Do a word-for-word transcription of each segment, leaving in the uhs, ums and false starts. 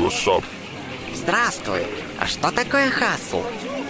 what's up? Здравствуй. А что такое хасл?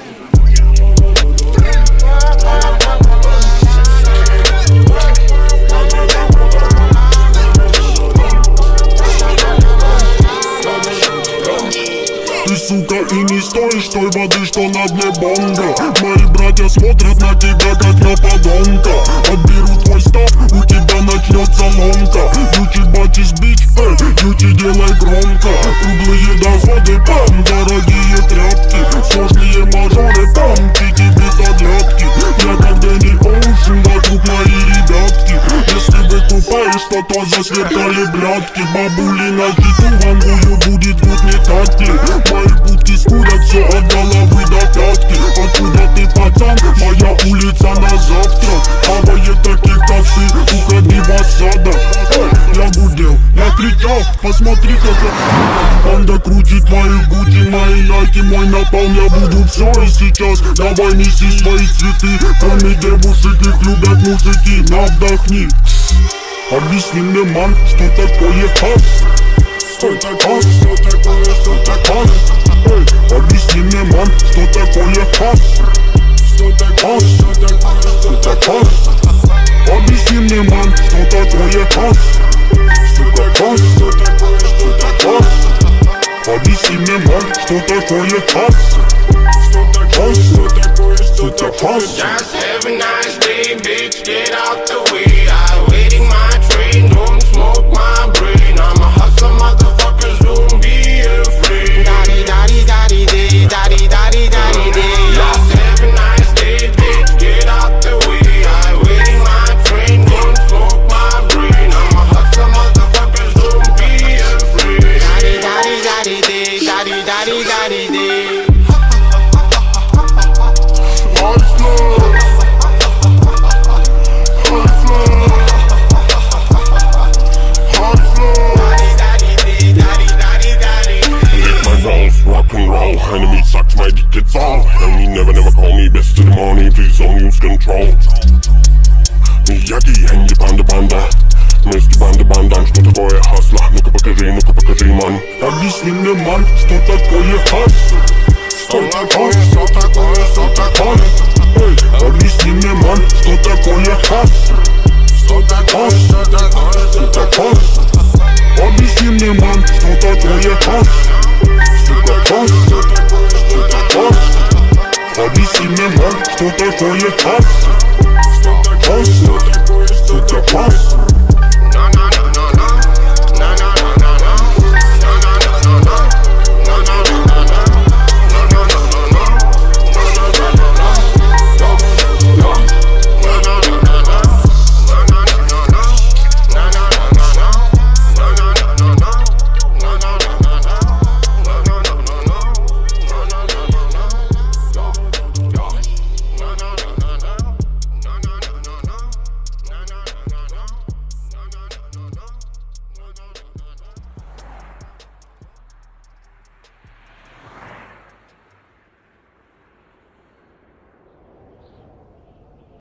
Ты, сука, и не стоишь той воды, что на дне бонга. Мои братья смотрят на тебя, как на подонка. Отберу твой став, у тебя начнется ломка. Ючи бачишь бич, эй, ючи делай громко. Круглые доходы, пам, дорогие тряпки. Сложные мажоры, пам, чики без оглядки. Я как Дэнни Оушен, вокруг мои ребятки. Если выкупаешь, то то засверкали блядки. Бабули на хиту вангую будет гуд метать ли. Мои будки скурят все от головы до пятки. Откуда ты, пацан? Моя улица на завтра. Хавает таких, как ты, уходи в осадок. Эй, я гудел, я кричал, посмотри, как я. Банда крутит мои гуди, мои найки, мой напал. Я буду все и сейчас. Давай неси свои цветы. Кроме девушек, их любят мужики. На, вдохни. Объясни мне, ман, что такое хас? Что такое, что такое, что такое? Эй, объясни мне, ман, что такое хас? Что такое, что такое, что такое? Объясни мне, ман, что такое хас? Что такое, что такое, что такое? Объясни мне, ман, что такое хас? Что такое, что такое, что такое? Just have a nice day, bitch, get out the way. I'm waiting my train, don't smoke my brain. I'm a hustler, motherfuckers, don't be afraid. Daddy, daddy, daddy, day, daddy, daddy, daddy, day. Just have a nice day, bitch, get out the way. I'm waiting my train, don't smoke my brain. I'm a hustler, motherfuckers, don't be afraid. Daddy, daddy, daddy, day, daddy, daddy, daddy, day. Enemy sucks my dick, it's all. Enemy never, never call me best of the morning. Please don't use control. Miyagi, hängi banda banda. Вместе банда банда. Что такое хасла? Ну-ка покажи, ну-ка покажи, ман. Объясни мне, ман, что такое хас? Что такое, что такое, что такое? Эй, объясни мне, ман, что такое хас? Что такое, что такое, что такое? Объясни мне, ман, что такое хас? Что такое, что такое, что такое? Объясни мне, ман, что такое хас? Что такое, что такое, что такое?